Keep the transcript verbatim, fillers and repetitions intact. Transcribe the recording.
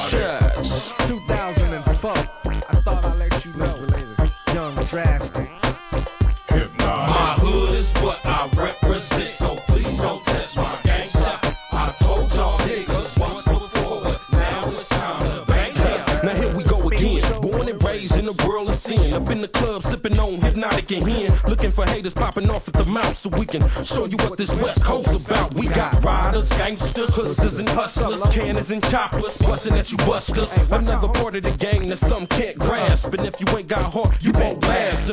two thousand four. I thought I'd let you know. Young Drastic. My hood is what I represent, so please don't test my gangsta. I told y'all niggas once before, but now it's time to bang ya. Now here we go again. Born and raised in a world of sin. Up in the club sipping on Hypnotic and Hen. Looking for haters popping off at the mouth so we can show you what this West Coast about. We got riders, gangsters, hustlers and hustlers, cannons and choppers, busting at you busters. Another part of the game that some can't grasp. And if you ain't got heart, you won't last.